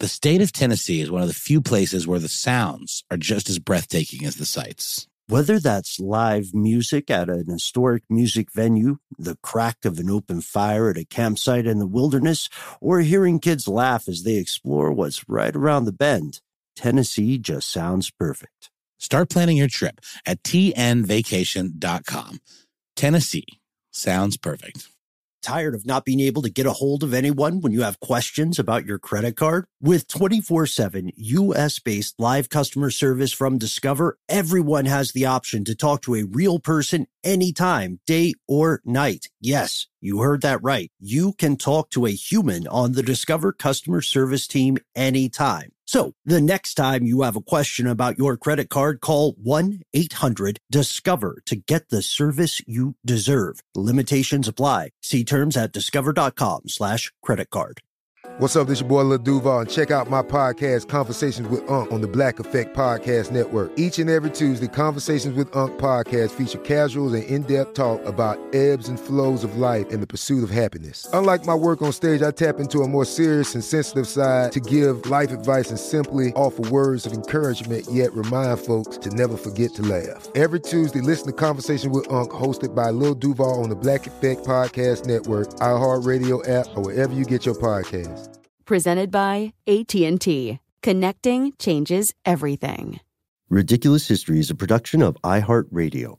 The state of Tennessee is one of the few places where the sounds are just as breathtaking as the sights. Whether that's live music at an historic music venue, the crack of an open fire at a campsite in the wilderness, or hearing kids laugh as they explore what's right around the bend, Tennessee just sounds perfect. Start planning your trip at tnvacation.com. Tennessee sounds perfect. Tired of not being able to get a hold of anyone when you have questions about your credit card? With 24/7 U.S.-based live customer service from Discover, everyone has the option to talk to a real person anytime, day or night. Yes, you heard that right. You can talk to a human on the Discover customer service team anytime. So the next time you have a question about your credit card, call 1-800-DISCOVER to get the service you deserve. Limitations apply. See terms at discover.com/creditcard. What's up? This your boy Lil Duval, and check out my podcast, Conversations with Unc, on the Black Effect Podcast Network. Each and every Tuesday, Conversations with Unc podcast feature casuals and in-depth talk about ebbs and flows of life and the pursuit of happiness. Unlike my work on stage, I tap into a more serious and sensitive side to give life advice and simply offer words of encouragement, yet remind folks to never forget to laugh. Every Tuesday, listen to Conversations with Unc, hosted by Lil Duval on the Black Effect Podcast Network, iHeartRadio app, or wherever you get your podcasts. Presented by AT&T. Connecting changes everything. Ridiculous History is a production of iHeartRadio.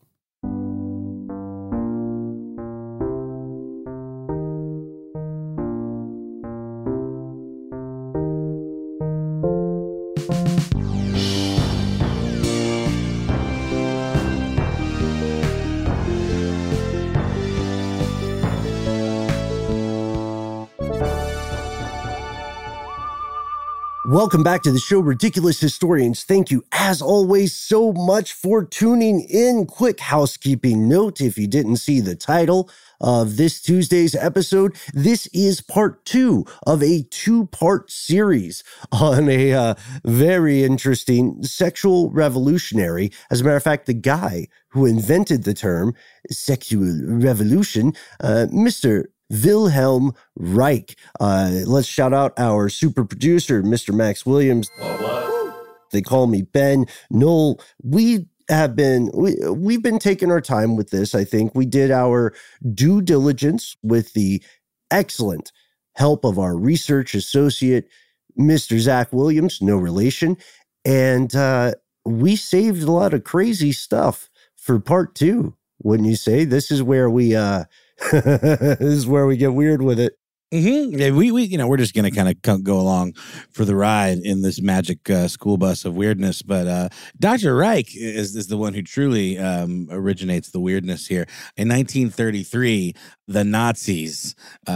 Welcome back to the show, Ridiculous Historians. Thank you, as always, so much for tuning in. Quick housekeeping note, if you didn't see the title of this Tuesday's episode, this is part 2 of a 2-part series on a very interesting sexual revolutionary. As a matter of fact, the guy who invented the term sexual revolution, Mr. Wilhelm Reich. Let's shout out our super producer, Mr. Max Williams. What? They call me Ben. Noel, we've been taking our time with this. I think we did our due diligence with the excellent help of our research associate, Mr. Zach Williams, no relation. And we saved a lot of crazy stuff for part 2. Wouldn't you say? This is where we this is where we get weird with it. Mm-hmm. Yeah, we're just going to kind of go along for the ride in this magic school bus of weirdness. But Dr. Reich is the one who truly originates the weirdness here. In 1933, the Nazis,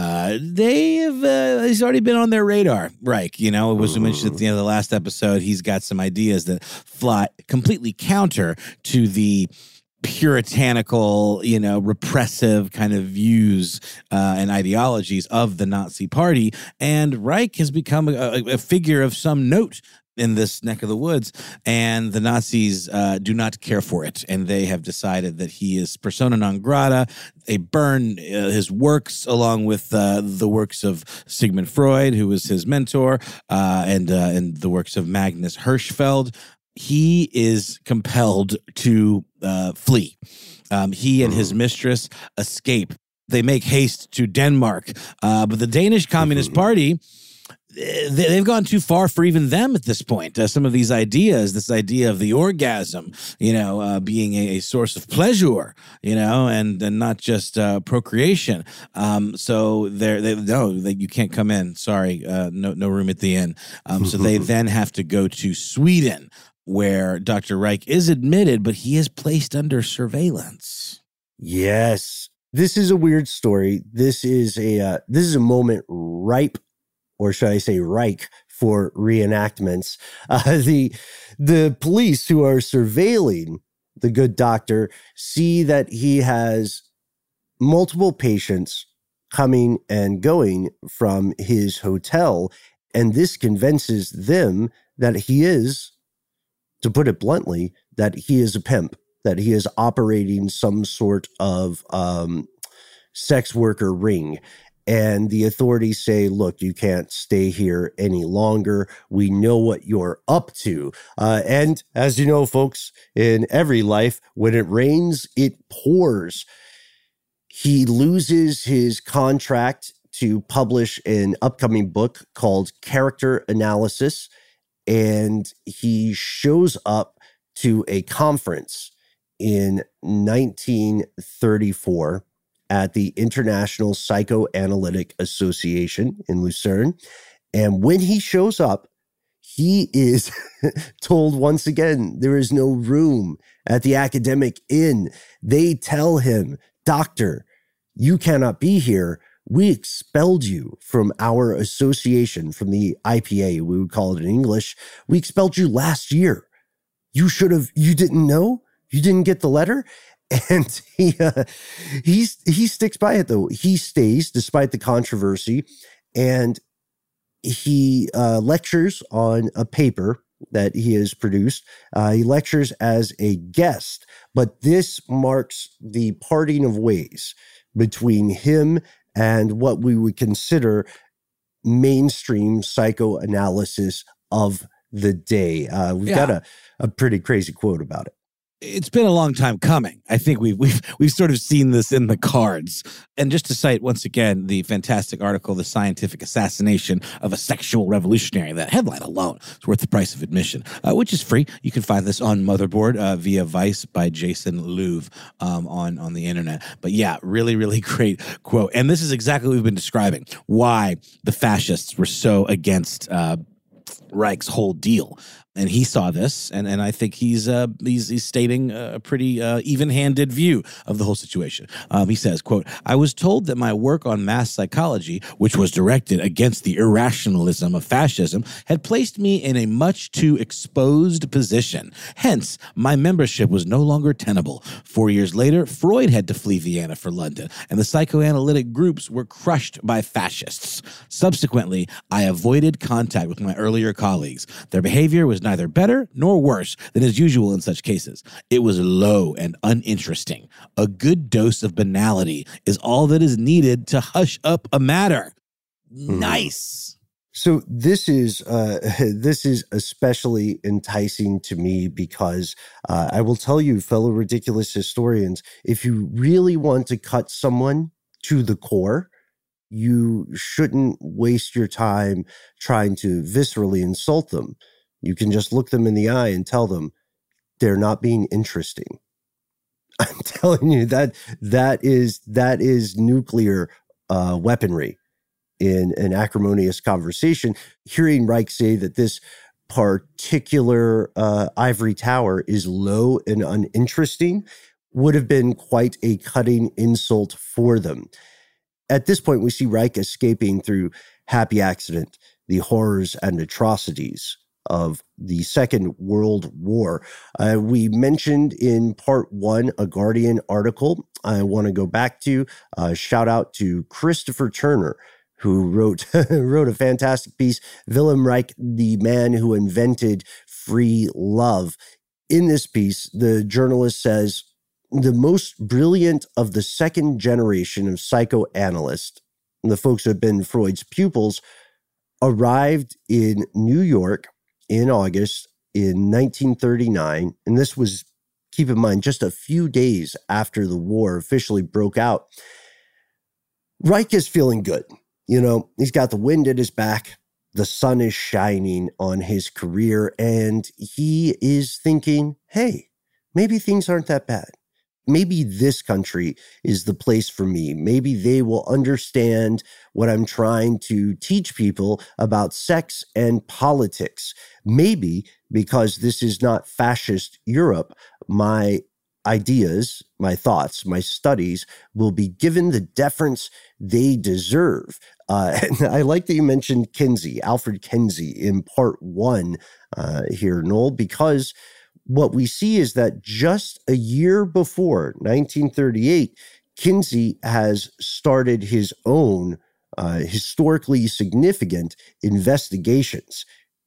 he's already been on their radar. Reich, it was mentioned at the end of the last episode. He's got some ideas that fly completely counter to the puritanical, repressive kind of views and ideologies of the Nazi Party. And Reich has become a figure of some note in this neck of the woods, and the Nazis do not care for it. And they have decided that he is persona non grata. They burn his works along with the works of Sigmund Freud, who was his mentor, and the works of Magnus Hirschfeld. He is compelled to flee. He and his mistress escape. They make haste to Denmark. But the Danish Communist Party, they've gone too far for even them at this point. Some of these ideas, this idea of the orgasm, being a source of pleasure, and not just procreation. So you can't come in. Sorry, no room at the inn. So they then have to go to Sweden, where Dr. Reich is admitted, but he is placed under surveillance. Yes. This is a weird story. This is a moment ripe, or should I say Reich, for reenactments. The police who are surveilling the good doctor see that he has multiple patients coming and going from his hotel, and this convinces them that he is, to put it bluntly, that he is a pimp, that he is operating some sort of sex worker ring. And the authorities say, look, you can't stay here any longer. We know what you're up to. And as you know, folks, in every life, when it rains, it pours. He loses his contract to publish an upcoming book called Character Analysis. And he shows up to a conference in 1934 at the International Psychoanalytic Association in Lucerne. And when he shows up, he is told once again, there is no room at the academic inn. They tell him, doctor, you cannot be here. We expelled you from our association, from the IPA, we would call it in English. We expelled you last year. You didn't know? You didn't get the letter? And he sticks by it, though. He stays despite the controversy, and he lectures on a paper that he has produced. He lectures as a guest, but this marks the parting of ways between him and what we would consider mainstream psychoanalysis of the day. We've got a pretty crazy quote about it. It's been a long time coming. I think we've sort of seen this in the cards. And just to cite once again the fantastic article, "The Scientific Assassination of a Sexual Revolutionary," that headline alone is worth the price of admission, which is free. You can find this on Motherboard via Vice by Jason Louv on the internet. But yeah, really, really great quote. And this is exactly what we've been describing, why the fascists were so against Reich's whole deal. And he saw this, and I think he's stating a pretty even-handed view of the whole situation. He says, quote, "I was told that my work on mass psychology, which was directed against the irrationalism of fascism, had placed me in a much too exposed position. Hence, my membership was no longer tenable. 4 years later, Freud had to flee Vienna for London, and the psychoanalytic groups were crushed by fascists. Subsequently, I avoided contact with my earlier colleagues. Their behavior was neither better nor worse than is usual in such cases. It was low and uninteresting. A good dose of banality is all that is needed to hush up a matter." Nice. So this is especially enticing to me because I will tell you, fellow ridiculous historians, if you really want to cut someone to the core, you shouldn't waste your time trying to viscerally insult them. You can just look them in the eye and tell them they're not being interesting. I'm telling you that is nuclear weaponry in an acrimonious conversation. Hearing Reich say that this particular ivory tower is low and uninteresting would have been quite a cutting insult for them. At this point, we see Reich escaping through happy accident, the horrors and atrocities of the Second World War. We mentioned in part 1 a Guardian article I want to go back to. Shout out to Christopher Turner, who wrote a fantastic piece, Wilhelm Reich, the man who invented free love. In this piece, the journalist says, the most brilliant of the second generation of psychoanalysts, the folks who have been Freud's pupils, arrived in New York in August in 1939. And this was, keep in mind, just a few days after the war officially broke out. Reich is feeling good. You know, he's got the wind at his back. The sun is shining on his career. And he is thinking, hey, maybe things aren't that bad. Maybe this country is the place for me. Maybe they will understand what I'm trying to teach people about sex and politics. Maybe because this is not fascist Europe, my ideas, my thoughts, my studies will be given the deference they deserve. And I like that you mentioned Kinsey, Alfred Kinsey, in part 1 here, Noel, because what we see is that just a year before 1938, Kinsey has started his own historically significant investigations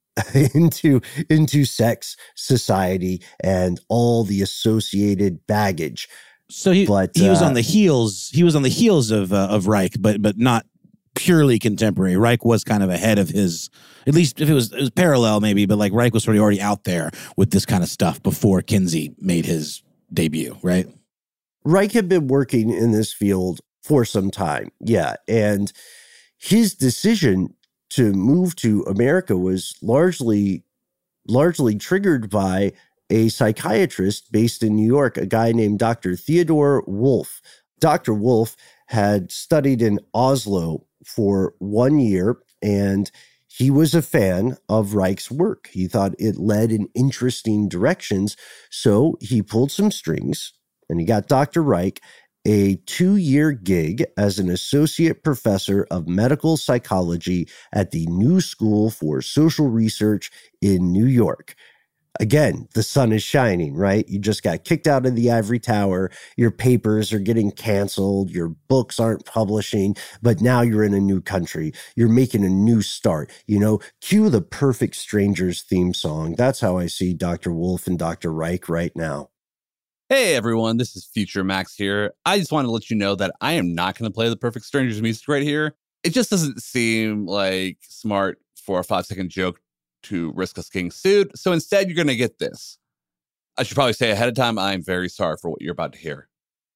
into sex, society, and all the associated baggage. So he was on the heels. He was on the heels of Reich, but not purely contemporary. Reich was kind of ahead of his, at least if it was parallel maybe, but like Reich was sort of already out there with this kind of stuff before Kinsey made his debut, right? Reich had been working in this field for some time, yeah. And his decision to move to America was largely triggered by a psychiatrist based in New York, a guy named Dr. Theodore Wolff. Dr. Wolff had studied in Oslo for 1 year, and he was a fan of Reich's work. He thought it led in interesting directions, so he pulled some strings, and he got Dr. Reich a 2-year gig as an associate professor of medical psychology at the New School for Social Research in New York. Again, the sun is shining, right? You just got kicked out of the ivory tower. Your papers are getting canceled. Your books aren't publishing, but now you're in a new country. You're making a new start. You know, cue the Perfect Strangers theme song. That's how I see Dr. Wolff and Dr. Reich right now. Hey everyone, this is Future Max here. I just want to let you know that I am not going to play the Perfect Strangers music right here. It just doesn't seem like smart for a 5-second joke to risk us getting sued. So instead, you're going to get this. I should probably say ahead of time, I'm very sorry for what you're about to hear.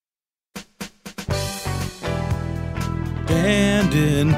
Abandoned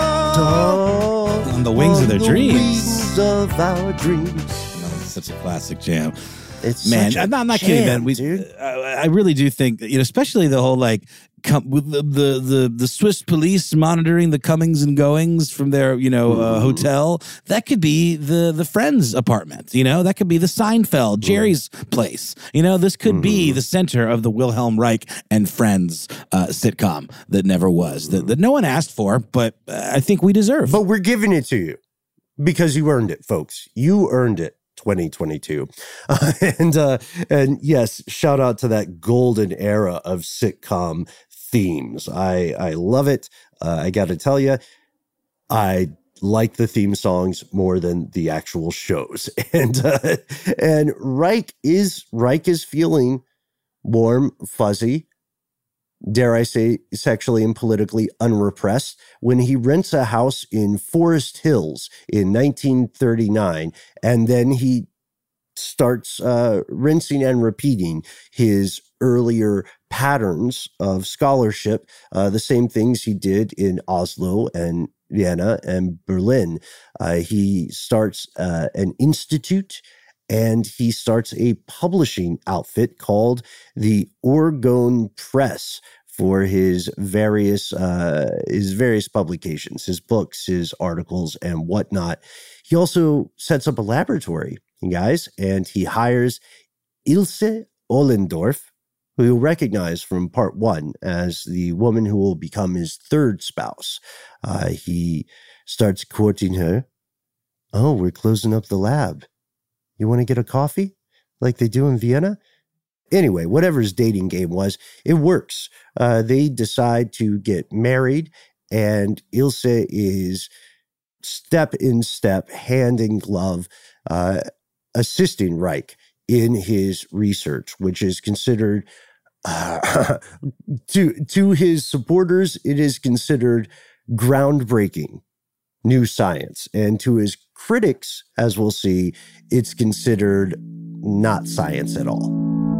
on the wings of their dreams. Wings of our dreams. That's such a classic jam. It's Man, such a I'm not jam, kidding, dude. I really do think that, especially the whole like with the Swiss police monitoring the comings and goings from their hotel. That could be the Friends apartment. That could be the Seinfeld, Jerry's place. This could be the center of the Wilhelm Reich and Friends sitcom that never was, that no one asked for, but I think we deserve. But we're giving it to you because you earned it, folks. You earned it. 2022. And yes, shout out to that golden era of sitcom themes. I love it. I got to tell you, I like the theme songs more than the actual shows. And Reich is feeling warm, fuzzy, dare I say, sexually and politically unrepressed, when he rents a house in Forest Hills in 1939, and then he starts rinsing and repeating his earlier patterns of scholarship, the same things he did in Oslo and Vienna and Berlin. He starts an institute, and he starts a publishing outfit called the Orgone Press for his various publications, his books, his articles, and whatnot. He also sets up a laboratory, you guys, and he hires Ilse Ohlendorf, who you'll recognize from part 1 as the woman who will become his third spouse. He starts courting her. Oh, we're closing up the lab. You want to get a coffee like they do in Vienna? Anyway, whatever his dating game was, it works. They decide to get married, and Ilse is step in step, hand in glove, assisting Reich in his research, which is considered, to his supporters, it is considered groundbreaking new science. And to his critics, as we'll see, it's considered not science at all.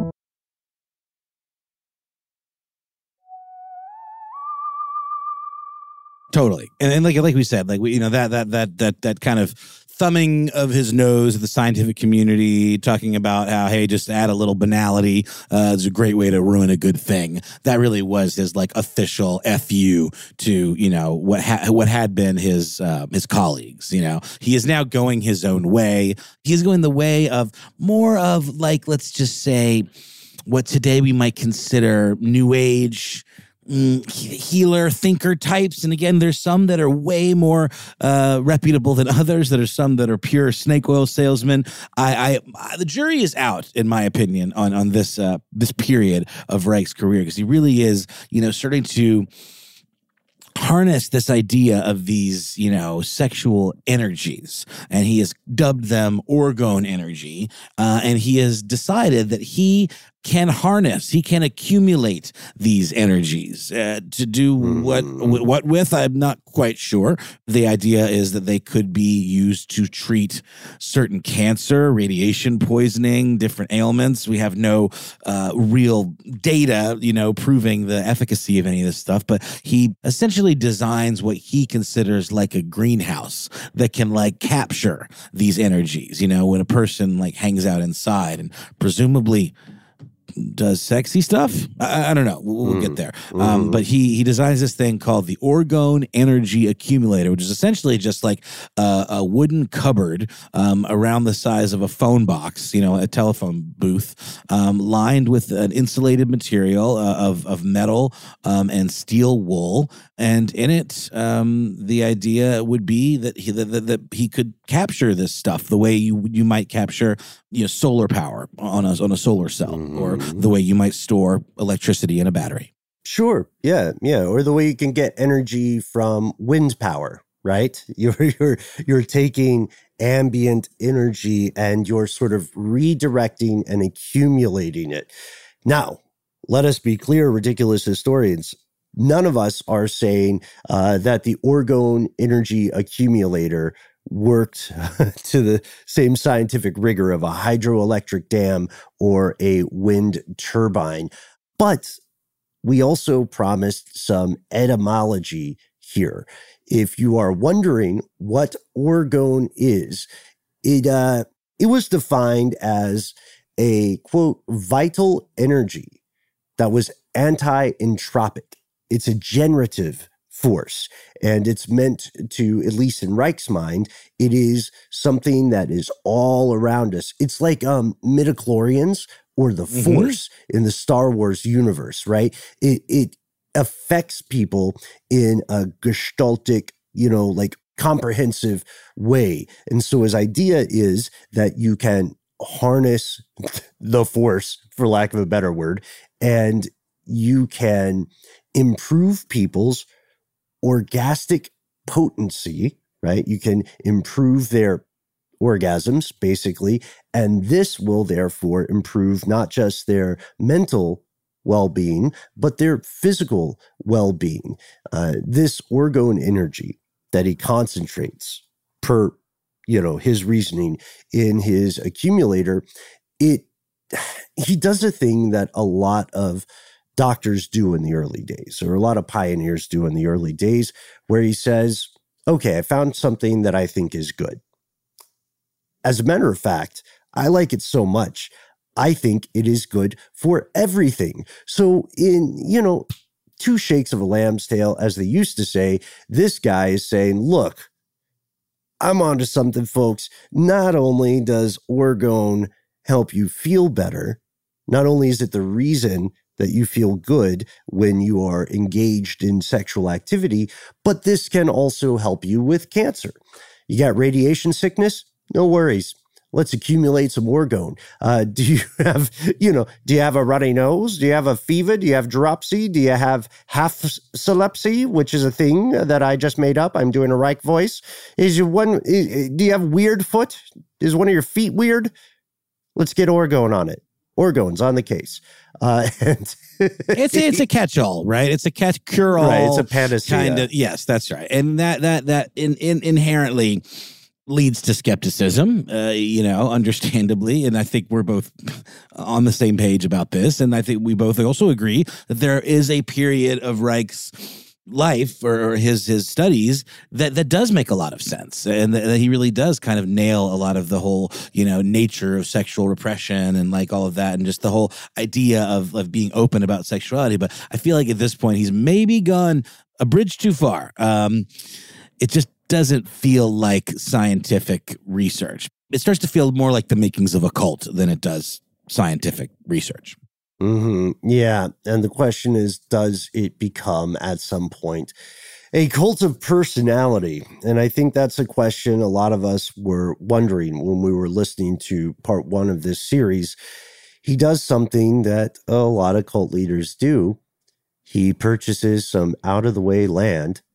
Totally. And like we said, that kind of thumbing of his nose at the scientific community, talking about how, hey, just add a little banality is a great way to ruin a good thing. That really was his like official FU to, what had been his colleagues. He is now going his own way. He's going the way of more of like, let's just say, what today we might consider new age healer thinker types. And again, there's some that are way more reputable than others. There are some that are pure snake oil salesmen. The jury is out, in my opinion, on this period of Reich's career, because he really is, starting to harness this idea of these, sexual energies, and he has dubbed them orgone energy, and he has decided that he can harness, he can accumulate these energies to do what with, I'm not quite sure. The idea is that they could be used to treat certain cancer, radiation poisoning, different ailments. We have no real data, proving the efficacy of any of this stuff, but he essentially designs what he considers like a greenhouse that can like capture these energies, when a person like hangs out inside and presumably does sexy stuff. I don't know. We'll get there. But he designs this thing called the Orgone Energy Accumulator, which is essentially just like a wooden cupboard around the size of a phone box, a telephone booth, lined with an insulated material of metal and steel wool. And in it, the idea would be that he could capture this stuff the way you might capture solar power on a solar cell, or the way you might store electricity in a battery. Sure. Yeah. Or the way you can get energy from wind power, right? You're taking ambient energy and you're sort of redirecting and accumulating it. Now, let us be clear, ridiculous historians. None of us are saying that the Orgone Energy Accumulator worked to the same scientific rigor of a hydroelectric dam or a wind turbine. But we also promised some etymology here. If you are wondering what orgone is, it was defined as a, quote, vital energy that was anti-entropic. It's a generative force, and it's meant to, at least in Reich's mind, it is something that is all around us. It's like midichlorians or the Force in the Star Wars universe, right? It affects people in a gestaltic, like comprehensive way. And so his idea is that you can harness the Force, for lack of a better word, and you can improve people's orgastic potency, right? You can improve their orgasms, basically, and this will therefore improve not just their mental well-being, but their physical well-being. This orgone energy that he concentrates per, his reasoning in his accumulator, he does a thing that a lot of doctors do in the early days, or a lot of pioneers do in the early days, where he says, okay, I found something that I think is good. As a matter of fact, I like it so much, I think it is good for everything. So in, two shakes of a lamb's tail, as they used to say, this guy is saying, look, I'm onto something, folks. Not only does orgone help you feel better, not only is it the reason that you feel good when you are engaged in sexual activity, but this can also help you with cancer. You got radiation sickness? No worries. Let's accumulate some orgone. Do you have a runny nose? Do you have a fever? Do you have dropsy? Do you have half-celepsy, which is a thing that I just made up? I'm doing a Reich voice. Do you have weird foot? Is one of your feet weird? Let's get orgone on it. Orgone's on the case. And it's a catch-all, right? It's a cure-all. Right, it's a panacea. Kind of, yes, that's right. And that inherently leads to skepticism, understandably. And I think we're both on the same page about this. And I think we both also agree that there is a period of Reich's life or his studies that does make a lot of sense, and that he really does kind of nail a lot of the whole nature of sexual repression and like all of that, and just the whole idea of being open about sexuality. But I feel like at this point he's maybe gone a bridge too far. It just doesn't feel like scientific research. It starts to feel more like the makings of a cult than it does scientific research. Yeah. And the question is, does it become at some point a cult of personality? And I think that's a question a lot of us were wondering when we were listening to part one of this series. He does something that a lot of cult leaders do. He purchases some out-of-the-way land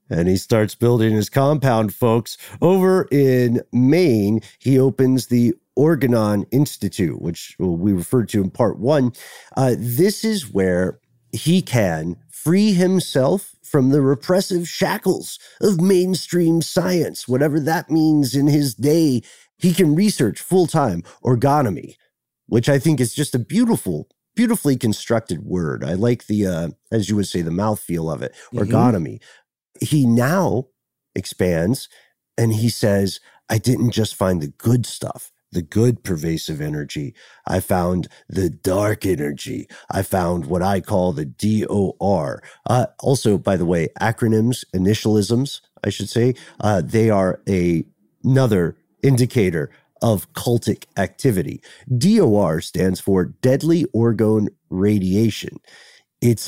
And he starts building his compound, folks. Over in Maine, he opens the Organon Institute, which we referred to in part 1. This is where he can free himself from the repressive shackles of mainstream science, whatever that means in his day. He can research full-time orgonomy, which I think is just a beautifully constructed word. I like the, as you would say, the mouthfeel of it, orgonomy. He now expands and he says, I didn't just find the good stuff, the good pervasive energy. I found the dark energy. I found what I call the DOR. Also, by the way, acronyms, initialisms, I should say, they are another indicator of cultic activity. DOR stands for deadly orgone radiation. It's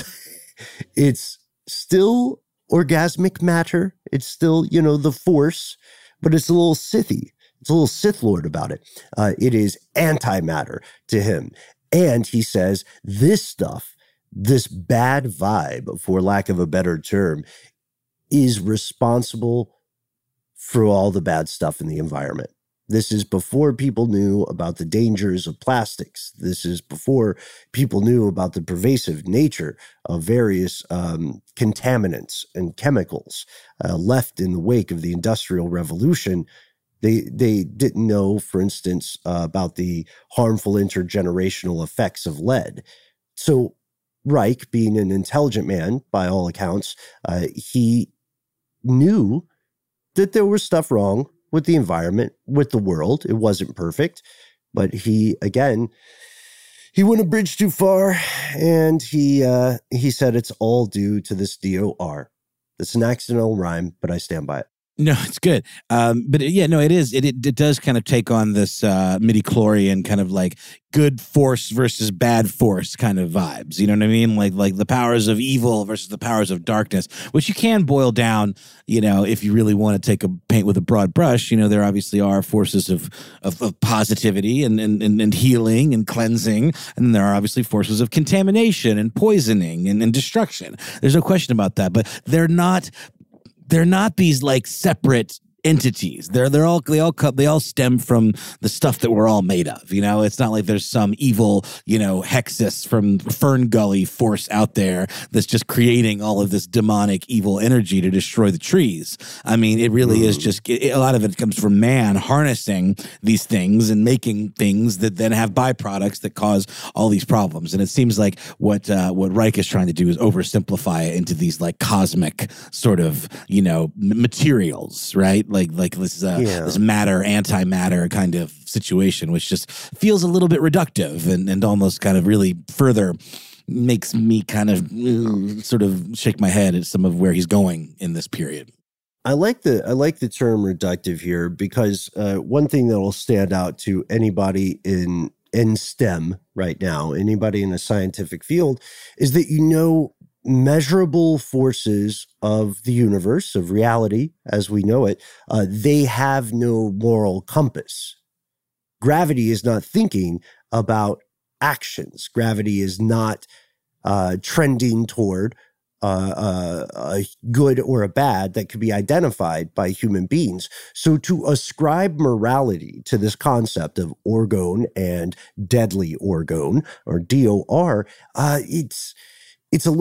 still orgasmic matter. It's still, the force, but it's a little Sithy. It's a little Sith Lord about it. It is antimatter to him. And he says this stuff, this bad vibe, for lack of a better term, is responsible for all the bad stuff in the environment. This is before people knew about the dangers of plastics. This is before people knew about the pervasive nature of various contaminants and chemicals left in the wake of the Industrial Revolution. They didn't know, for instance, about the harmful intergenerational effects of lead. So Reich, being an intelligent man, by all accounts, he knew that there was stuff wrong with the environment, with the world. It wasn't perfect, but he went a bridge too far, and he said it's all due to this DOR. It's an accidental rhyme, but I stand by it. No, it's good. But it is. It does kind of take on this midi-chlorian kind of like good force versus bad force kind of vibes. You know what I mean? Like the powers of evil versus the powers of darkness, which you can boil down, if you really want to take a paint with a broad brush. There obviously are forces of positivity and healing and cleansing. And there are obviously forces of contamination and poisoning and destruction. There's no question about that. But they're not these like separate entities. They all stem from the stuff that we're all made of. It's not like there's some evil, Hexus from Fern Gully force out there that's just creating all of this demonic evil energy to destroy the trees. I mean, it really is just a lot of it comes from man harnessing these things and making things that then have byproducts that cause all these problems. And it seems like what Reich is trying to do is oversimplify it into these like cosmic sort of, materials, right? Like this matter, antimatter kind of situation, which just feels a little bit reductive and almost kind of really further makes me kind of sort of shake my head at some of where he's going in this period. I like the term reductive here because one thing that will stand out to anybody in STEM right now, anybody in a scientific field, is that measurable forces of the universe, of reality as we know it, they have no moral compass. Gravity is not thinking about actions. Gravity is not trending toward a good or a bad that could be identified by human beings. So to ascribe morality to this concept of orgone and deadly orgone, or DOR, it's a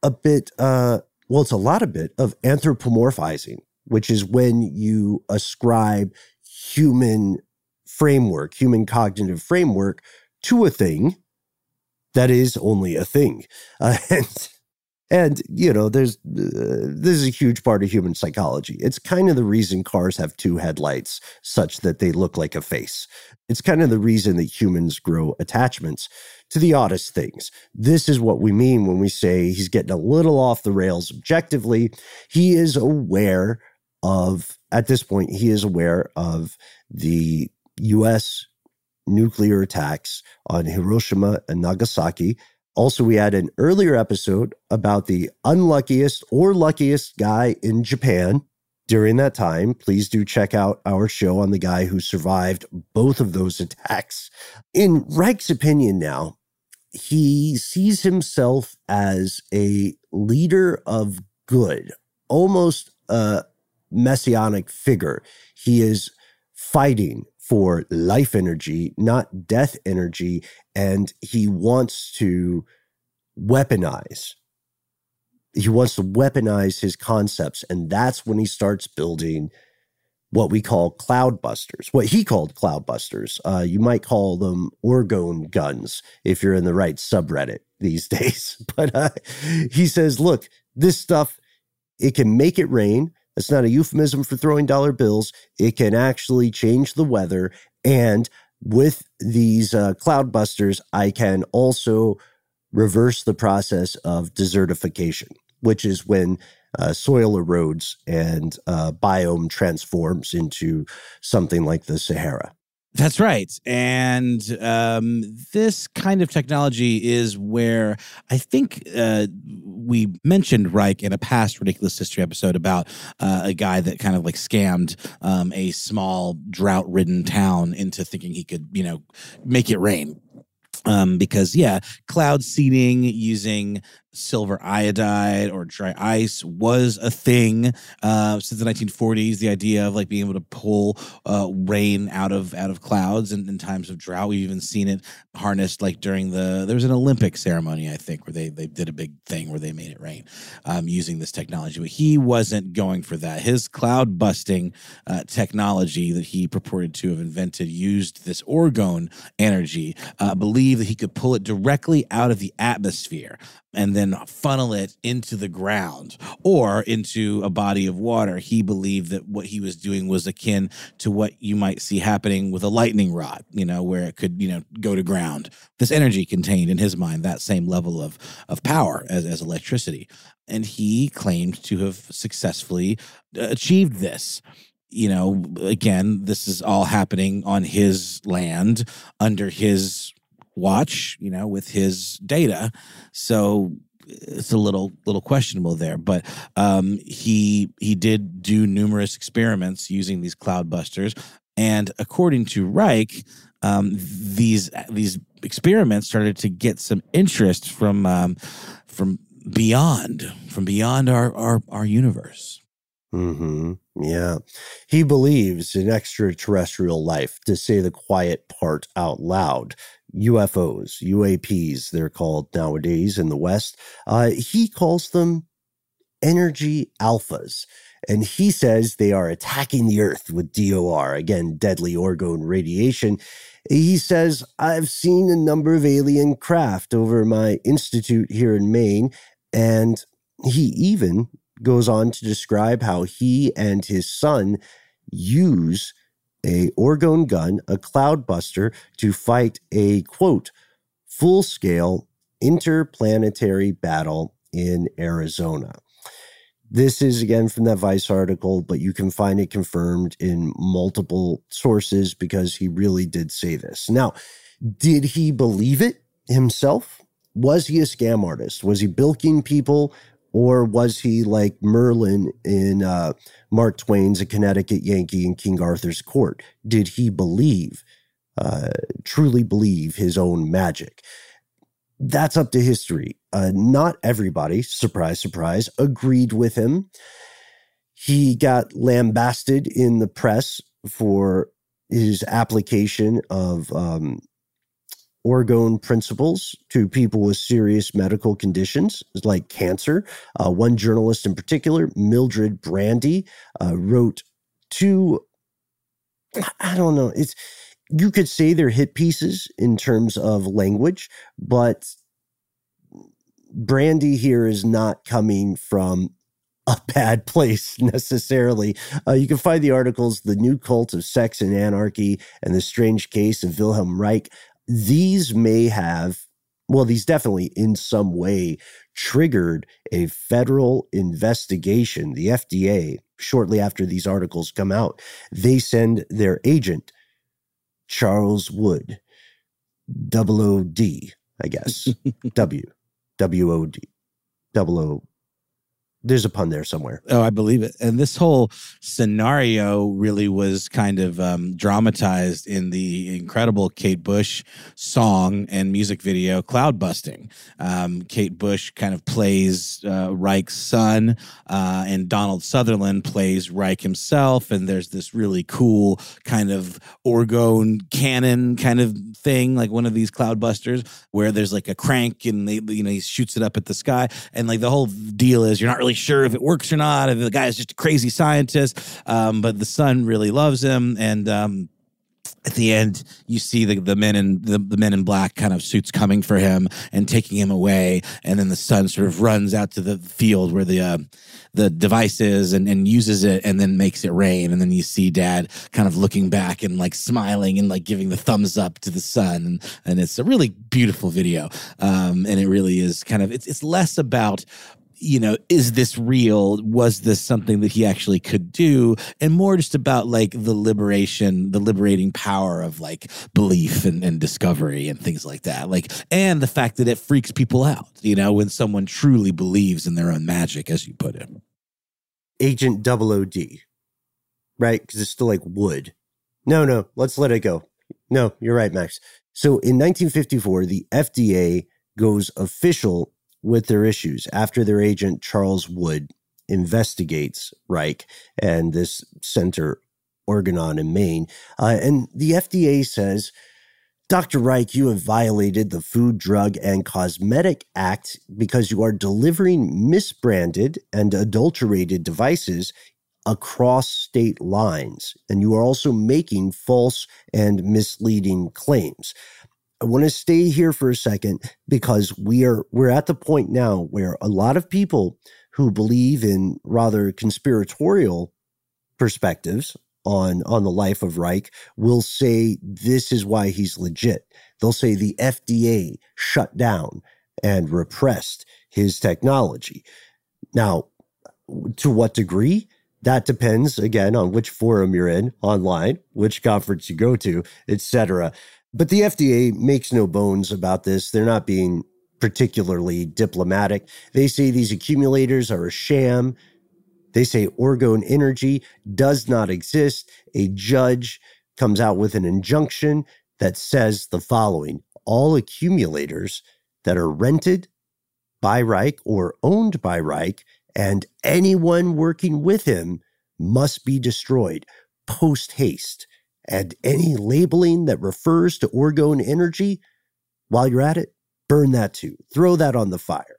lot of anthropomorphizing, which is when you ascribe human cognitive framework to a thing that is only a thing. And this is a huge part of human psychology. It's kind of the reason cars have two headlights such that they look like a face. It's kind of the reason that humans grow attachments to the oddest things. This is what we mean when we say he's getting a little off the rails objectively. He is aware of, at this point, the U.S. nuclear attacks on Hiroshima and Nagasaki. Also, we had an earlier episode about the unluckiest or luckiest guy in Japan during that time. Please do check out our show on the guy who survived both of those attacks. In Reich's opinion now, he sees himself as a leader of good, almost a messianic figure. He is fighting for life energy, not death energy, and he wants to weaponize. He wants to weaponize his concepts, and that's when he starts building what we call cloudbusters, what he called cloudbusters. You might call them orgone guns if you're in the right subreddit these days. But he says, look, this stuff, it can make it rain. That's not a euphemism for throwing dollar bills. It can actually change the weather. And with these cloudbusters, I can also reverse the process of desertification, which is when soil erodes and biome transforms into something like the Sahara. That's right. And this kind of technology is where I think we mentioned Reich in a past Ridiculous History episode about a guy that kind of like scammed a small drought-ridden town into thinking he could, make it rain. Because, cloud seeding using silver iodide or dry ice was a thing since the 1940s. The idea of like being able to pull rain out of clouds in times of drought. We've even seen it harnessed like during there was an Olympic ceremony, I think, where they did a big thing where they made it rain using this technology. But he wasn't going for that. His cloud busting technology that he purported to have invented used this orgone energy, believed that he could pull it directly out of the atmosphere and then funnel it into the ground or into a body of water. He believed that what he was doing was akin to what you might see happening with a lightning rod, where it could, go to ground. This energy contained in his mind that same level of power as electricity. And he claimed to have successfully achieved this. Again, this is all happening on his land under his watch, with his data. So it's a little questionable there, but he did do numerous experiments using these cloudbusters, and according to Reich, these experiments started to get some interest from beyond our universe. Mm-hmm. Yeah. He believes in extraterrestrial life, to say the quiet part out loud. UFOs, UAPs, they're called nowadays in the West. He calls them energy alphas. And he says they are attacking the Earth with DOR, again, deadly orgone radiation. He says, I've seen a number of alien craft over my institute here in Maine. And he even goes on to describe how he and his son use a orgone gun, a cloudbuster, to fight a, quote, full-scale interplanetary battle in Arizona. This is, again, from that Vice article, but you can find it confirmed in multiple sources because he really did say this. Now, did he believe it himself? Was he a scam artist? Was he bilking people? Or was he like Merlin in Mark Twain's A Connecticut Yankee in King Arthur's Court? Did he truly believe his own magic? That's up to history. Not everybody, surprise, surprise, agreed with him. He got lambasted in the press for his application of orgone principles to people with serious medical conditions like cancer. One journalist in particular, Mildred Brandy, wrote two, I don't know, you could say they're hit pieces in terms of language, but Brandy here is not coming from a bad place necessarily. You can find the articles, The New Cult of Sex and Anarchy and the Strange Case of Wilhelm Reich. These definitely in some way triggered a federal investigation. The FDA, shortly after these articles come out, they send their agent, Charles Wood, WOD, I guess, WOD, There's a pun there somewhere. Oh, I believe it. And this whole scenario really was kind of dramatized in the incredible Kate Bush song and music video, Cloud Busting. Kate Bush kind of plays Reich's son, and Donald Sutherland plays Reich himself. And there's this really cool kind of orgone cannon kind of thing, like one of these cloud busters, where there's like a crank and he shoots it up at the sky. And like the whole deal is you're not really sure if it works or not, if the guy is just a crazy scientist, but the son really loves him. And at the end, you see the men in black kind of suits coming for him and taking him away. And then the son sort of runs out to the field where the device is and uses it and then makes it rain. And then you see dad kind of looking back and like smiling and like giving the thumbs up to the son. And it's a really beautiful video. And it really is kind of, it's less about, is this real? Was this something that he actually could do? And more just about like the liberating power of like belief and discovery and things like that. Like, and the fact that it freaks people out, when someone truly believes in their own magic, as you put it. Agent 00D, right? Because it's still like wood. No, let's let it go. No, you're right, Max. So in 1954, the FDA goes official with their issues after their agent Charles Wood investigates Reich and this center, Organon in Maine. And the FDA says, Dr. Reich, you have violated the Food, Drug, and Cosmetic Act because you are delivering misbranded and adulterated devices across state lines. And you are also making false and misleading claims. I want to stay here for a second because we're at the point now where a lot of people who believe in rather conspiratorial perspectives on the life of Reich will say this is why he's legit. They'll say the FDA shut down and repressed his technology. Now, to what degree? That depends, again, on which forum you're in online, which conference you go to, etc. But the FDA makes no bones about this. They're not being particularly diplomatic. They say these accumulators are a sham. They say orgone energy does not exist. A judge comes out with an injunction that says the following: all accumulators that are rented by Reich or owned by Reich and anyone working with him must be destroyed post haste. And any labeling that refers to orgone energy, while you're at it, burn that too. Throw that on the fire.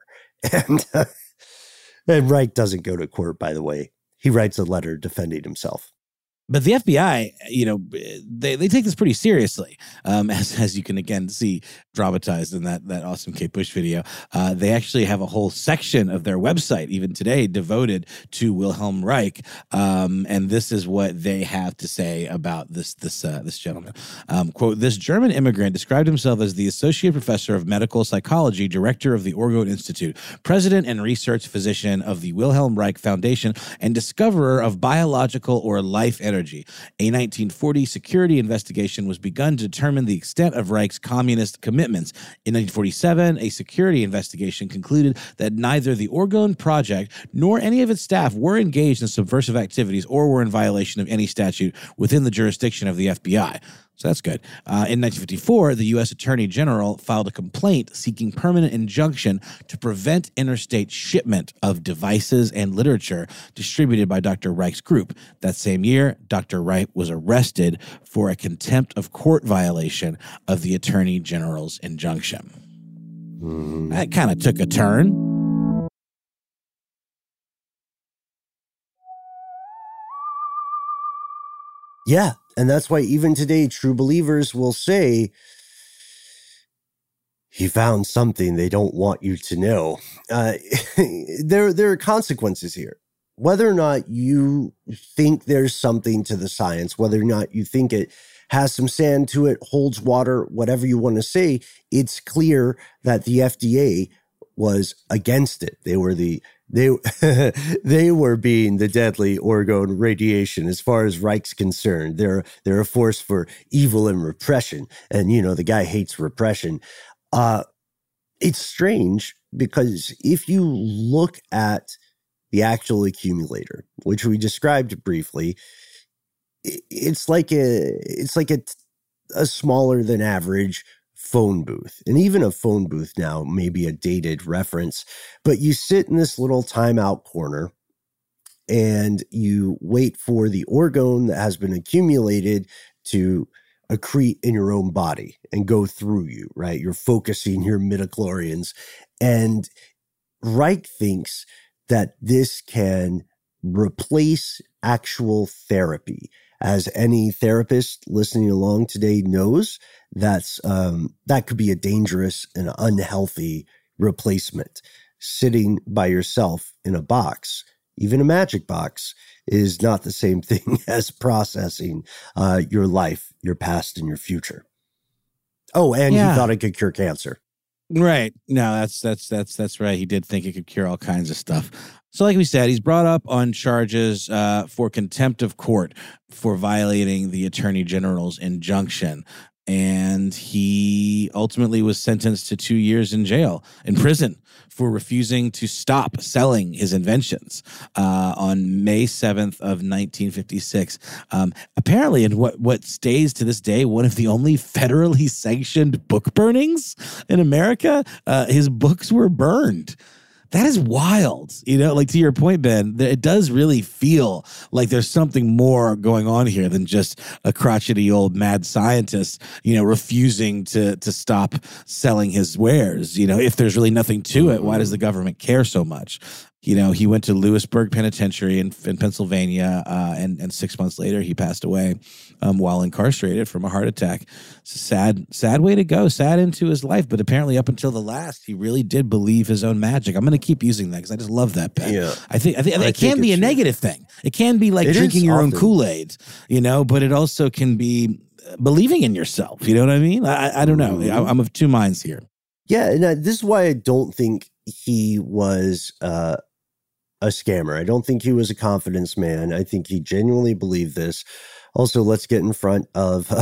And Reich doesn't go to court, by the way. He writes a letter defending himself. But the FBI, they take this pretty seriously, as you can again see dramatized in that awesome Kate Bush video. They actually have a whole section of their website, even today, devoted to Wilhelm Reich, and this is what they have to say about this gentleman. Quote: "This German immigrant described himself as the associate professor of medical psychology, director of the Orgone Institute, president and research physician of the Wilhelm Reich Foundation, and discoverer of biological or life energy. A 1940 security investigation was begun to determine the extent of Reich's communist commitments. In 1947, a security investigation concluded that neither the Orgone Project nor any of its staff were engaged in subversive activities or were in violation of any statute within the jurisdiction of the FBI." So that's good. In 1954, the U.S. Attorney General filed a complaint seeking permanent injunction to prevent interstate shipment of devices and literature distributed by Dr. Reich's group. That same year, Dr. Reich was arrested for a contempt of court violation of the Attorney General's injunction. That kind of took a turn. Yeah, and that's why even today, true believers will say, he found something they don't want you to know. There are consequences here. Whether or not you think there's something to the science, whether or not you think it has some sand to it, holds water, whatever you want to say, it's clear that the FDA was against it. They were they were being the deadly orgone radiation as far as Reich's concerned. They're a force for evil and repression. And, the guy hates repression. It's strange because if you look at the actual accumulator, which we described briefly, it's like a smaller than average phone booth. And even a phone booth now may be a dated reference, but you sit in this little timeout corner and you wait for the orgone that has been accumulated to accrete in your own body and go through you, right? You're focusing your midichlorians. And Reich thinks that this can replace actual therapy. As any therapist listening along today knows, that could be a dangerous and unhealthy replacement. Sitting by yourself in a box, even a magic box, is not the same thing as processing your life, your past, and your future. Oh, and he thought it could cure cancer. Right. No, that's right. He did think it could cure all kinds of stuff. So like we said, he's brought up on charges for contempt of court for violating the Attorney General's injunction. And he ultimately was sentenced to 2 years in prison for refusing to stop selling his inventions on May 7th of 1956. Apparently, in what stays to this day, one of the only federally sanctioned book burnings in America, his books were burned. That is wild. Like to your point, Ben, it does really feel like there's something more going on here than just a crotchety old mad scientist, refusing to stop selling his wares. If there's really nothing to it, why does the government care so much? He went to Lewisburg Penitentiary in Pennsylvania, and 6 months later he passed away while incarcerated from a heart attack. It's a sad way to go, sad into his life. But apparently up until the last, he really did believe his own magic. I'm going to keep using that because I just love that, Ben. Yeah. I think it can be a negative thing. It can be like drinking your own Kool-Aid, but it also can be believing in yourself. You know what I mean? I don't know. I'm of two minds here. Yeah, and this is why I don't think he was a scammer. I don't think he was a confidence man. I think he genuinely believed this. Also, let's get in front of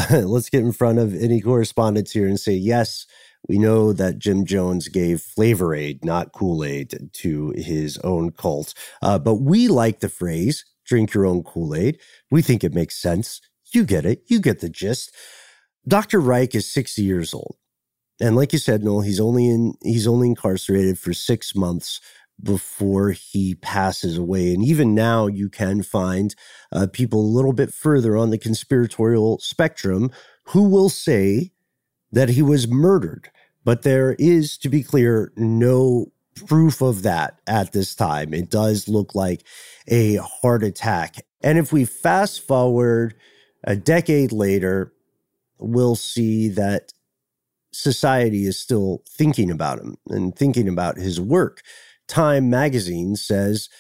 any correspondents here and say, yes, we know that Jim Jones gave Flavor Aid, not Kool-Aid, to his own cult. But we like the phrase, drink your own Kool-Aid. We think it makes sense. You get it. You get the gist. Dr. Reich is 60 years old. And like you said, Noel, he's only incarcerated for 6 months before he passes away. And even now you can find people a little bit further on the conspiratorial spectrum who will say that he was murdered. But there is, to be clear, no proof of that at this time. It does look like a heart attack. And if we fast forward a decade later, we'll see that society is still thinking about him and thinking about his work. Time magazine says,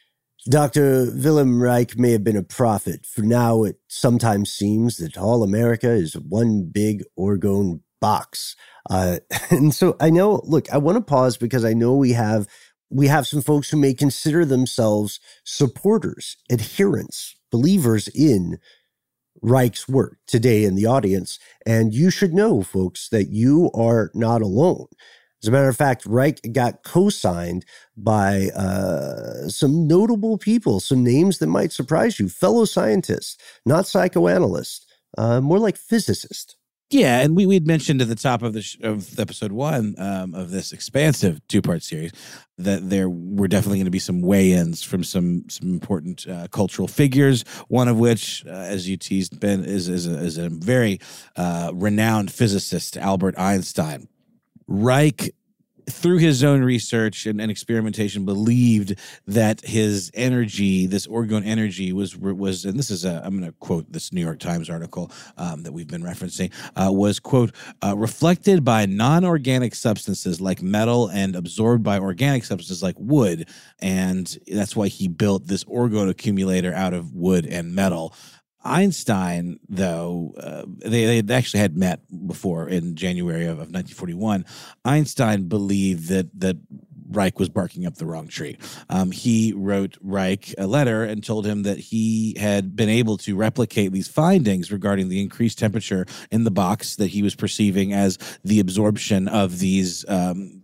Dr. Wilhelm Reich may have been a prophet. For now, it sometimes seems that all America is one big orgone box. And so I know, look, I want to pause because I know we have some folks who may consider themselves supporters, adherents, believers in Reich's work today in the audience. And you should know, folks, that you are not alone. As a matter of fact, Reich got co-signed by some notable people, some names that might surprise you, fellow scientists, not psychoanalysts, more like physicists. Yeah, and we had mentioned at the top of of episode 1 of this expansive 2-part series that there were definitely going to be some weigh-ins from some important cultural figures. One of which, as you teased, Ben, is a very renowned physicist, Albert Einstein. Reich, through his own research and experimentation, believed that his energy, this orgone energy, was, and this is I'm going to quote this New York Times article that we've been referencing, was, quote, reflected by non-organic substances like metal and absorbed by organic substances like wood. And that's why he built this orgone accumulator out of wood and metal. Einstein, though, they actually had met before in January of 1941. Einstein believed that Reich was barking up the wrong tree. He wrote Reich a letter and told him that he had been able to replicate these findings regarding the increased temperature in the box that he was perceiving as the absorption of these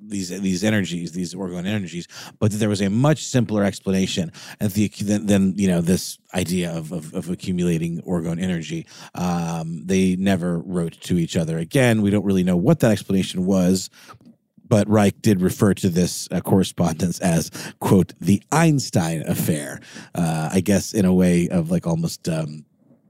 these energies, these orgone energies, but that there was a much simpler explanation than this idea of accumulating orgone energy. They never wrote to each other again. We don't really know what that explanation was, but Reich did refer to this correspondence as, quote, the Einstein affair, I guess in a way of like almost, kind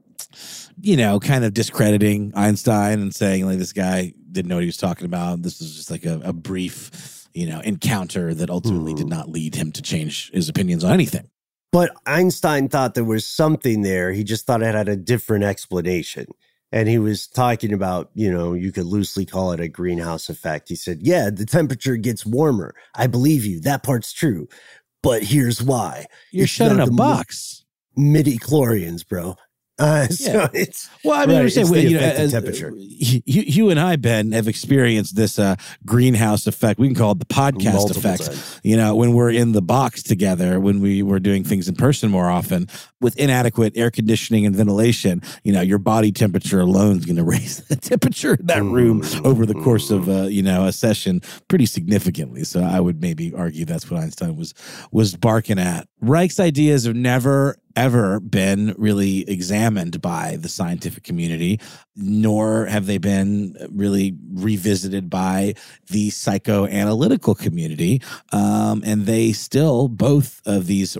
of discrediting Einstein and saying like this guy didn't know what he was talking about. This was just like a brief, encounter that ultimately did not lead him to change his opinions on anything. But Einstein thought there was something there. He just thought it had a different explanation. And he was talking about, you could loosely call it a greenhouse effect. He said, yeah, the temperature gets warmer. I believe you. That part's true. But here's why. You're shut in a box. Midi-chlorians, bro. So it's I'm saying, temperature. You and I, Ben, have experienced this greenhouse effect. We can call it the podcast Multiple effect. times. When we're in the box together, when we were doing things in person more often, with inadequate air conditioning and ventilation, your body temperature alone is going to raise the temperature in that room over the course of a session pretty significantly. So I would maybe argue that's what Einstein was barking at. Reich's ideas have never ever been really examined by the scientific community, nor have they been really revisited by the psychoanalytical community. And they still, both of these,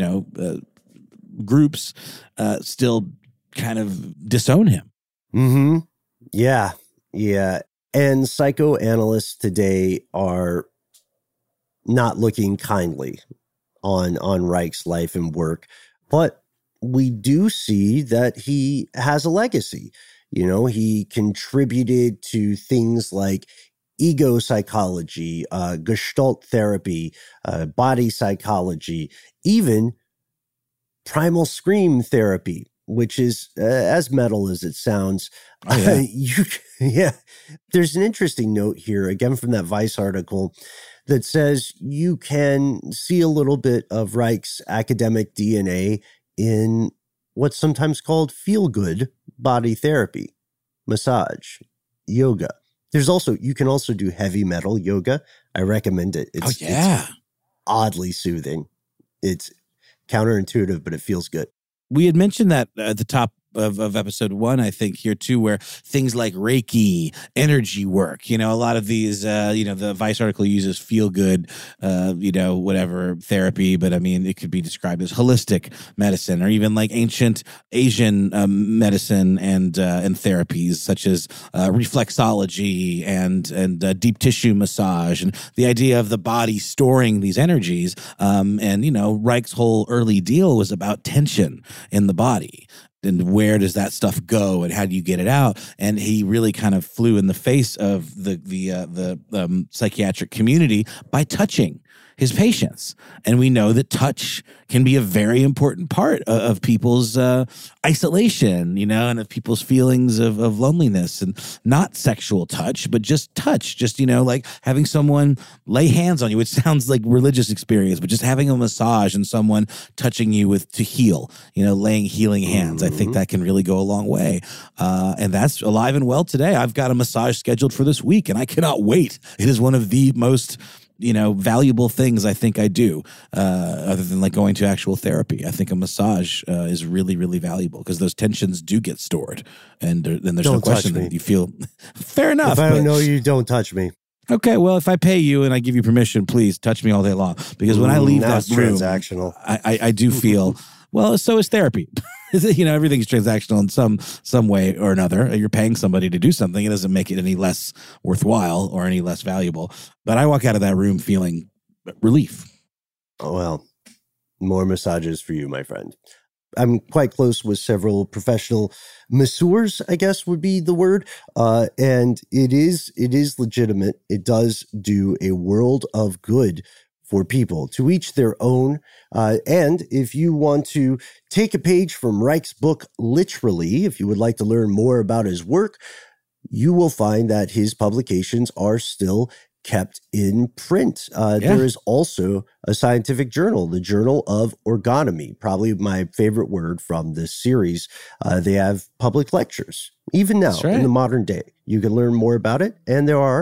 groups still kind of disown him. Mm-hmm. Yeah. Yeah. And psychoanalysts today are not looking kindly on Reich's life and work. But we do see that he has a legacy. He contributed to things like ego psychology, Gestalt therapy, body psychology, even primal scream therapy, which is as metal as it sounds. Oh, yeah. There's an interesting note here, again, from that Vice article, that says you can see a little bit of Reich's academic DNA in what's sometimes called feel-good body therapy, massage, yoga. You can also do heavy metal yoga. I recommend it. It's oddly soothing. It's counterintuitive, but it feels good. We had mentioned that at the top of episode 1, I think, here too, where things like Reiki, energy work, a lot of these, the Vice article uses feel good, whatever therapy, but I mean, it could be described as holistic medicine or even like ancient Asian medicine and therapies such as reflexology and deep tissue massage and the idea of the body storing these energies. Reich's whole early deal was about tension in the body. And where does that stuff go, and how do you get it out? And he really kind of flew in the face of the psychiatric community by touching his patients. And we know that touch can be a very important part of people's isolation, and of people's feelings of loneliness, and not sexual touch, but just touch, just, like having someone lay hands on you, which sounds like religious experience, but just having a massage and someone touching you to heal, laying healing hands. I think that can really go a long way. And that's alive and well today. I've got a massage scheduled for this week and I cannot wait. It is one of the most valuable things I think I do, other than like going to actual therapy. I think a massage is really, really valuable because those tensions do get stored. And then there's no question that you feel fair enough. If I don't know you, don't touch me. Okay, well, if I pay you and I give you permission, please touch me all day long. Because when I leave that room, transactional. I do feel, well, so is therapy. Everything's transactional in some way or another. You're paying somebody to do something. It doesn't make it any less worthwhile or any less valuable. But I walk out of that room feeling relief. Oh, well, more massages for you, my friend. I'm quite close with several professional masseurs, I guess would be the word. And it is legitimate. It does do a world of good for people, to each their own. And if you want to take a page from Reich's book, literally, if you would like to learn more about his work, you will find that his publications are still kept in print. There is also a scientific journal, the Journal of Orgonomy, probably my favorite word from this series. They have public lectures, even now in the modern day. You can learn more about it. And there are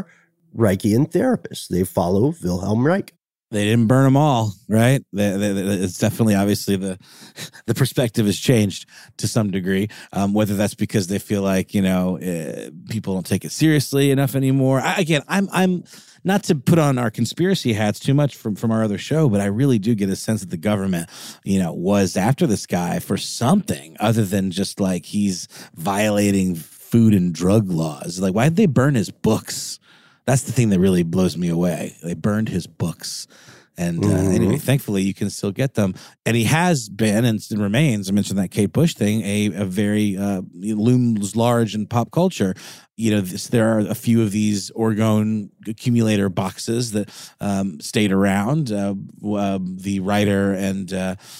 Reichian therapists. They follow Wilhelm Reich. They didn't burn them all, right? It's definitely, obviously, the perspective has changed to some degree. Whether that's because they feel like, people don't take it seriously enough anymore. I'm not to put on our conspiracy hats too much from our other show, but I really do get a sense that the government, was after this guy for something other than just like he's violating food and drug laws. Like, why did they burn his books? That's the thing that really blows me away. They burned his books. And anyway, thankfully, you can still get them. And he has been and remains, I mentioned that Kate Bush thing, a very looms large in pop culture. There are a few of these orgone accumulator boxes that stayed around. The writer and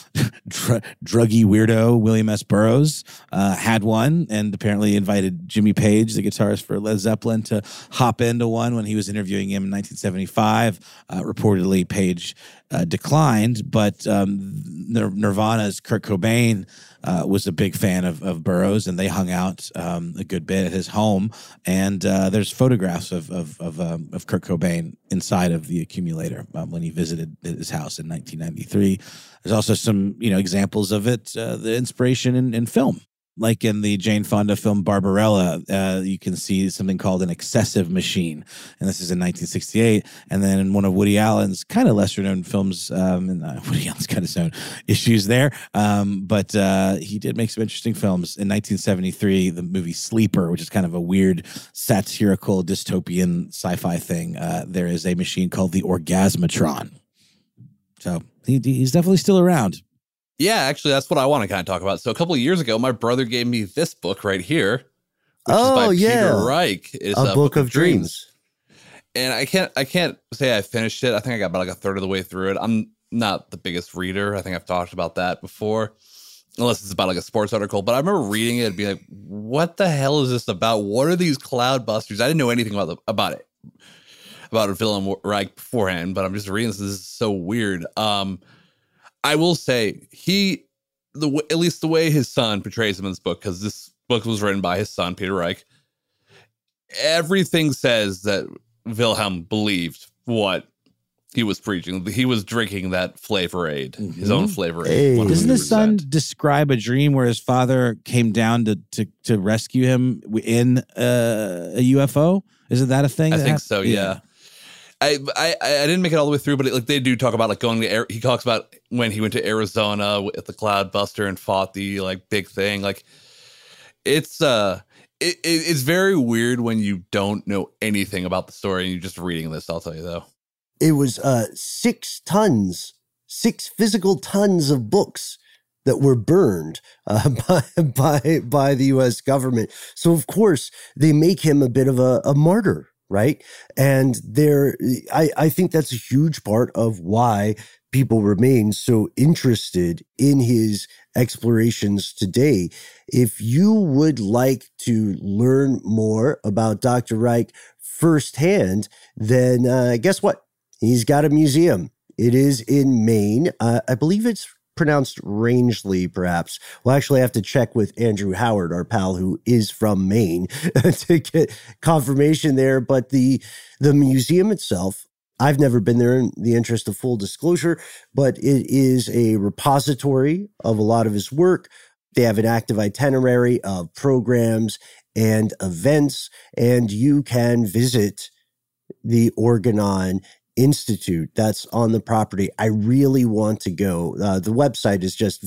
druggy weirdo William S. Burroughs had one and apparently invited Jimmy Page, the guitarist for Led Zeppelin, to hop into one when he was interviewing him in 1975. Reportedly, Page declined, but Nirvana's Kurt Cobain was a big fan of Burroughs, and they hung out a good bit at his home. And there's photographs of Kurt Cobain inside of the accumulator when he visited his house in 1993. There's also some examples of it, the inspiration in film. Like in the Jane Fonda film Barbarella, you can see something called an excessive machine. And this is in 1968. And then in one of Woody Allen's kind of lesser-known films, and Woody Allen's kind of known issues there, but he did make some interesting films. In 1973, the movie Sleeper, which is kind of a weird satirical dystopian sci-fi thing, there is a machine called the Orgasmatron. So he's definitely still around. Yeah, actually, that's what I want to kind of talk about. So a couple of years ago, my brother gave me this book right here, which is by Peter Reich. It's a Book of Dreams. And I can't say I finished it. I think I got about like a third of the way through it. I'm not the biggest reader. I think I've talked about that before, unless it's about like a sports article. But I remember reading it and being like, what the hell is this about? What are these cloud busters? I didn't know anything about it, about Wilhelm Reich beforehand, but I'm just reading this. This is so weird. I will say at least the way his son portrays him in this book, because this book was written by his son, Peter Reich, everything says that Wilhelm believed what he was preaching. He was drinking that Flavor Aid, his own Flavor Aid. 100%. Doesn't his son describe a dream where his father came down to rescue him in a UFO? Isn't that a thing? I think so, yeah. I didn't make it all the way through, but they do talk about like going to he talks about when he went to Arizona with the Cloudbuster and fought the like big thing. Like it's very weird when you don't know anything about the story and you're just reading this. I'll tell you though, it was 6 physical tons of books that were burned by the U.S. government. So of course they make him a bit of a martyr. Right. And I think that's a huge part of why people remain so interested in his explorations today. If you would like to learn more about Dr. Reich firsthand, then guess what? He's got a museum. It is in Maine. I believe it's pronounced Rangeley, perhaps. We'll actually have to check with Andrew Howard, our pal who is from Maine, to get confirmation there. But the museum itself, I've never been there in the interest of full disclosure, but it is a repository of a lot of his work. They have an active itinerary of programs and events, and you can visit the Organon Institute that's on the property. I really want to go. The website is just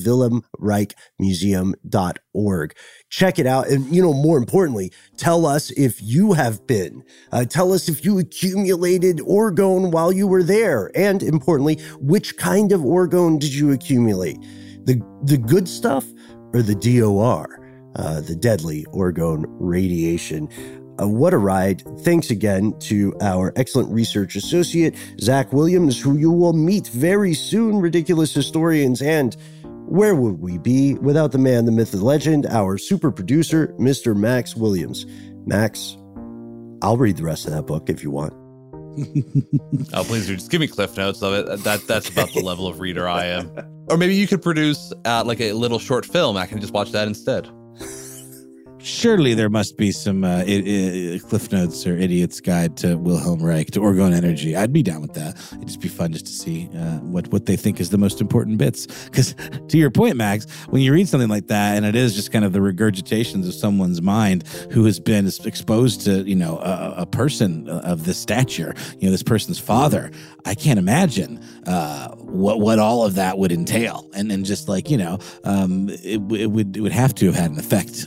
WilhelmReichMuseum.org. Check it out. And, more importantly, tell us if you have been. Tell us if you accumulated orgone while you were there. And importantly, which kind of orgone did you accumulate? The good stuff or the DOR, the deadly orgone radiation? What a ride. Thanks again to our excellent research associate, Zach Williams, who you will meet very soon, Ridiculous Historians. And where would we be without the man, the myth, the legend, our super producer, Mr. Max Williams? Max, I'll read the rest of that book if you want. Oh, please do. Just give me cliff notes of it. That's about the level of reader I am. Or maybe you could produce like a little short film. I can just watch that instead. Surely there must be some Cliff Notes or Idiot's Guide to Wilhelm Reich, to Orgone Energy. I'd be down with that. It'd just be fun just to see what they think is the most important bits. Because to your point, Max, when you read something like that, and it is just kind of the regurgitations of someone's mind who has been exposed to, a person of this stature, this person's father, I can't imagine what all of that would entail. And just like, it would have to have had an effect,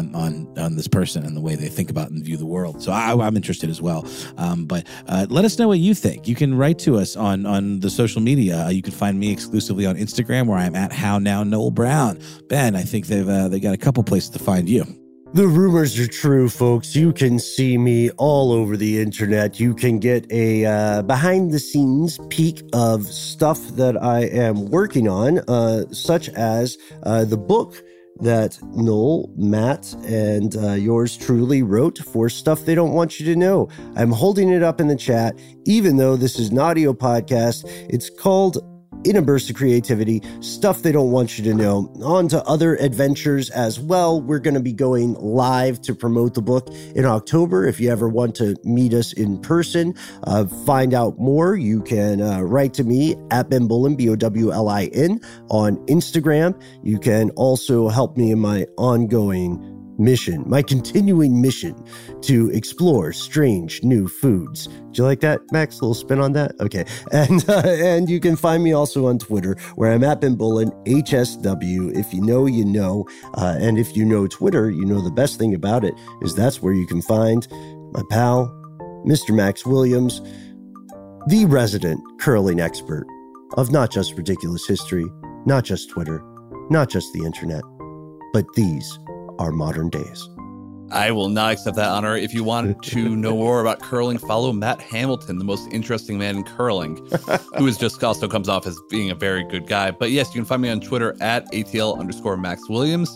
on this person and the way they think about and view the world. So I'm interested as well. But let us know what you think. You can write to us on the social media. You can find me exclusively on Instagram, where I'm at HowNowNoelBrown. Ben, I think they got a couple places to find you. The rumors are true, folks. You can see me all over the internet. You can get a behind-the-scenes peek of stuff that I am working on, such as the book that Noel, Matt, and yours truly wrote for Stuff They Don't Want You to Know. I'm holding it up in the chat, even though this is an audio podcast. It's called In a Burst of Creativity, Stuff They Don't Want You to Know. On to other adventures as well. We're going to be going live to promote the book in October. If you ever want to meet us in person, find out more, you can write to me at Ben Bowlin, BOWLIN, on Instagram. You can also help me in my ongoing mission, my continuing mission to explore strange new foods. Do you like that, Max? A little spin on that? Okay. And you can find me also on Twitter, where I'm at Ben Bowlin, HSW. If you know, you know. And if you know Twitter, you know the best thing about it is that's where you can find my pal, Mr. Max Williams, the resident curling expert of not just ridiculous history, not just Twitter, not just the internet, but these are modern days. I will not accept that honor. If you want to know more about curling, follow Matt Hamilton, the most interesting man in curling, who is just also comes off as being a very good guy. But yes, you can find me on Twitter at ATL_Max Williams.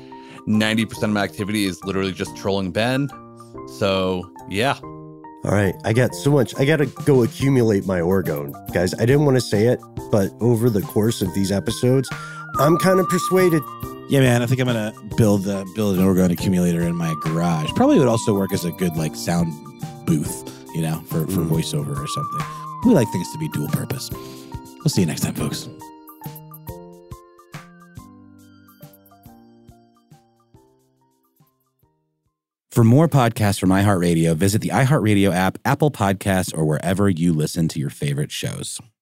90% of my activity is literally just trolling Ben. So yeah. All right. I got so much. I got to go accumulate my orgone. Guys, I didn't want to say it, but over the course of these episodes, I'm kind of persuaded. Yeah, man, I think I'm going to build an orgone accumulator in my garage. Probably would also work as a good, sound booth, for voiceover or something. We like things to be dual purpose. We'll see you next time, folks. For more podcasts from iHeartRadio, visit the iHeartRadio app, Apple Podcasts, or wherever you listen to your favorite shows.